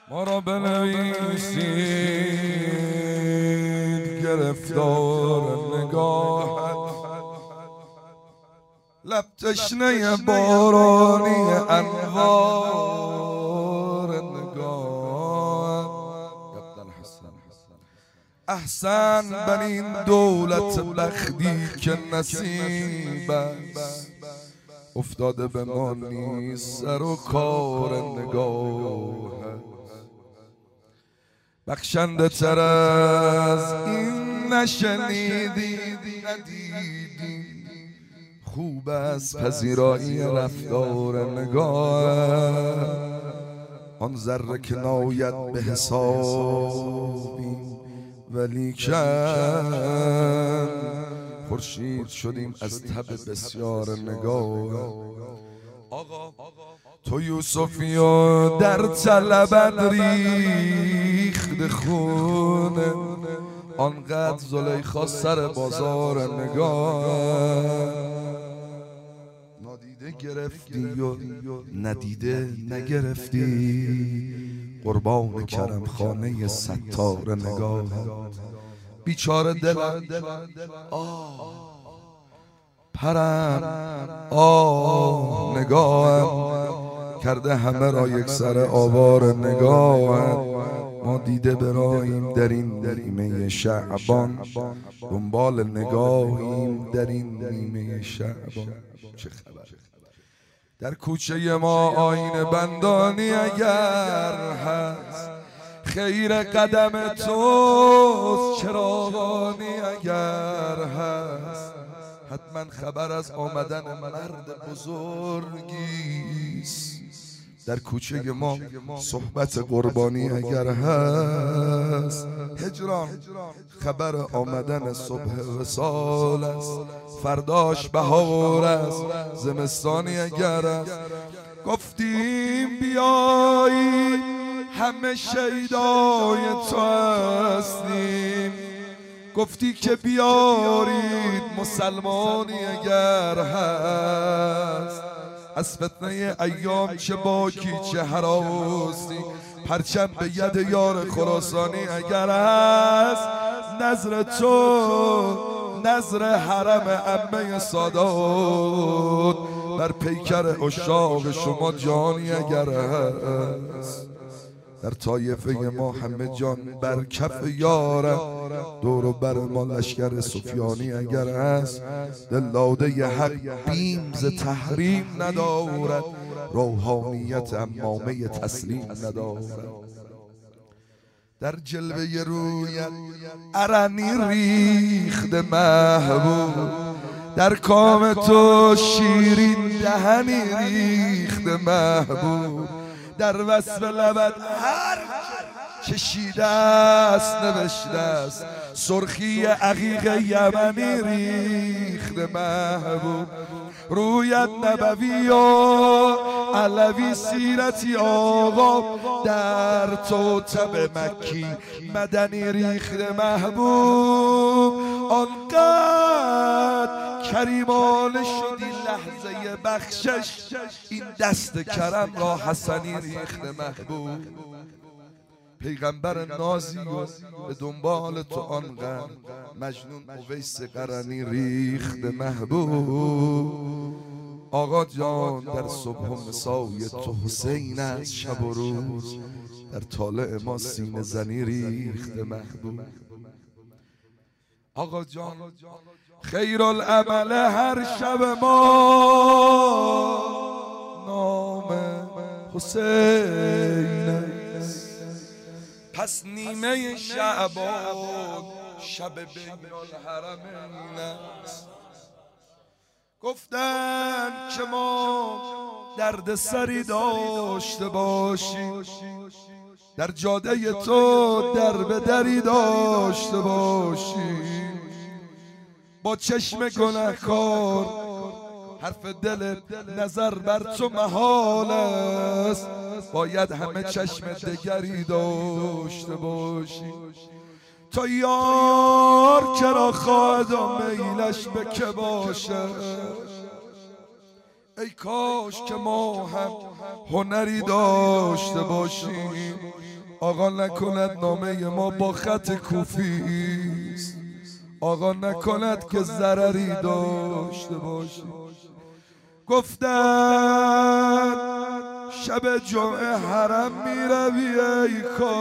ما را بنویسید گرفتار نگاهت، لب تشنه بارانی انوار نگاهت. احسن بر این دولت بختی که نصیب است، افتاده به ما نیست سر و کار نگاهت. بخشنده تر از این نشنیدی ندیدی، خوب است پذیرایی رفتار نگاهت. آن ذره که ناید به حسابی ولیکن خورشید شدیم از تب بسیار نگاه. آقا تو یوسفی و در طلبت ریخت خونه، آنقدر زلیخا سر بازار نگاه. نادیده گرفتی و ندیده نگرفتی، قربان کرم خانه ستار نگاه. بیچاره دلم پرم نگاهم کرده همه را یک سر آوار نگاهم. ما دیده براییم در این نیمه شعبان، دنبال نگاهیم در این نیمه شعبان. چه خبر؟ در کوچه ما آینه بندانی اگر هست، خیر قدم توست چراغانی اگر هست، حتما خبر از آمدن مرد بزرگیست. در کوچه ما صحبت قربانی اگر هست، هجران خبر آمدن صبح وصال است، فرداش بهار است زمستانی اگر است. گفتیم بیایی همه شیدای تو هستیم، گفتی که بیارید مسلمانی اگر هست. از فتنه ایام چه باکی چه هراستی، پرچم به ید یار خراسانی اگر هست. نظر تو نظر حرم عمه سادات، بر پیکر عشاق شما جانی اگر هست. در طایفه ما همه جان بر کف یارم، دور و بر ما لشکر سفیانی اگر هست. دلاده ی حق بیم ز تحریم ندارد، روحانیت امامه تسلیم ندارد. در جلوه رویت ارنی ریخت محبوب، در کام تو شیرین دهنی ریخت محبوب. در وصف لبت هر کشیده است نوشته است، سرخی عقیق یمنی ریخت محبوب. رویت نبوی و علوی سیرتی آقا، در توتب مکی مدنی ریخت محبوب. آنقدر کریمانه شدی لحظه بخشش، این دست کرم را حسنی ریخت محبوب. پیغمبر نازی و به دنبال تو آنقدر مجنون اویس قرنی ریخت محبوب. آقا جان در صبح و مسای تو حسین از شب و روز، در طالع ما سینه زنی ریخت محبوب. آقا جان خیر العمل هر شب ما نام حسین است، پس نیمه شعبان شب بین الحرمین است. گفتن که ما درد سری داشته باشیم، در جاده تو در به دری داشته باشیم. با چشم گنهکار حرف دل نظر بر تو محال است، باید همه چشم دگری داشته باشی. تا یار کرا خواهد و میلش به که باشه، ای کاش که ما هم هنری داشته باشیم، آقا نکند نامه ما با خط کوفیست، آقا نکند که ضرری داشته باشیم. گفتن شب جمعه حرم میروی ای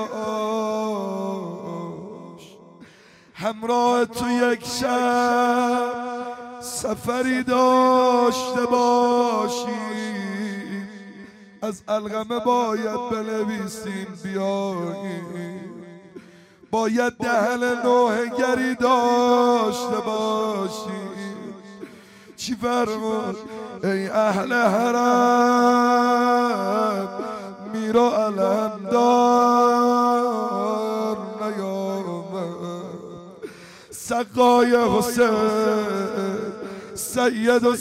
کاش همراه تو یک شب سفری داشته باشی، از القمه باید بنویسیم بیاییم، باید دهن نوحه‌گری داشته باشیم. چی فرمود ای اهل حرم میرا علم دار نیامد، سقای حسین سید و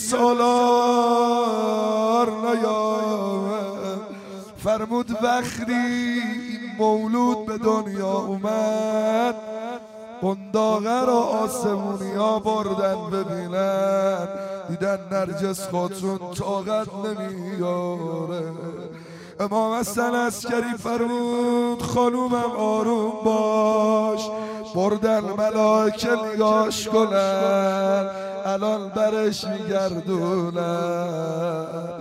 سالار نیامد. فرمود وقتی این مولود به دنیا اومد، قنداقه را آسمونیا بردن ببینن، دیدن نرجس خاتون طاقت نمیاره. امام حسن عسکری فرمود خانومم آروم باش، بردن ملائکه نگاش کنن، الان برش میگردونن.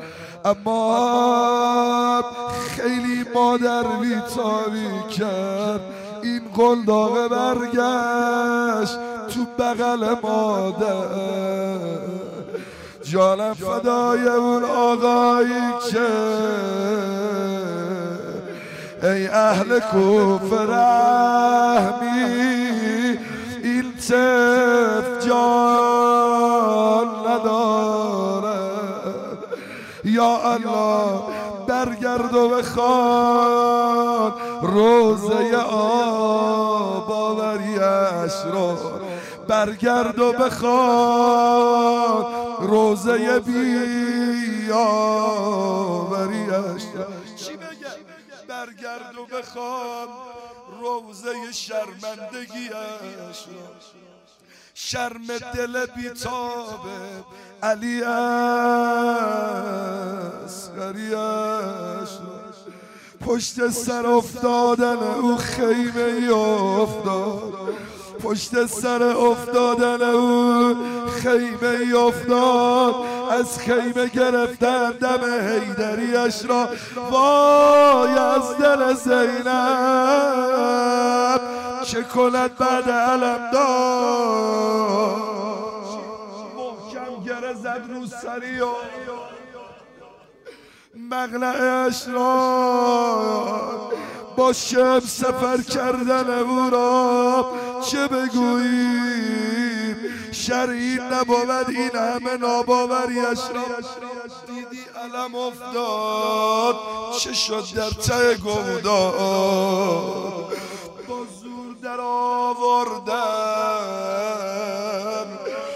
اما خیلی مادر بیتابی کرد، این قنداقه برگشت تو بغل مادر. جانم فدای اون آقایی که ای اهل کوفه رحمی این طفل جان نداره. یا الله برگرد و بخوان روزه آب آوریش رو، برگرد و بخوان روزه بیاوریش. چی بگه؟ برگرد و بخوان روزه شرمندگیش رو، شرم دل بیتابه علی اصغریش رو. پشت سر افتادن او خیمه افتاد، پشت سر افتادن او خیمه افتاد، از خیمه گرفتن دم حیدریش را. وای از دل زینب چه کند بعد علم دار، محکم گره زد رو سری و مقنعش را. با شب سفر کردن او را چه بگوییم، شرعی نبود این همه ناباوریش را. دیدی علم افتاد چه شد در ته گودار، با زور در آوردن،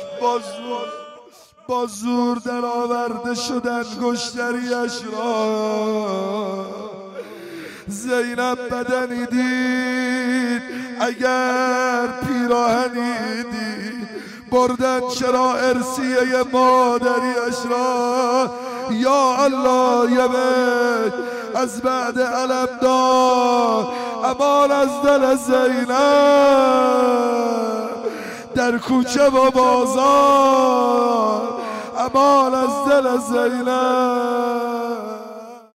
با زور در آورده شدن گشتریش را. زینب بدنی دید اگر پیراهنی دید، بردن چرا ارسیه مادریش را. یا الله یه بیت از بعد علم دار، امان از دل زینب در کوچه و بازار، امان از دل زینب.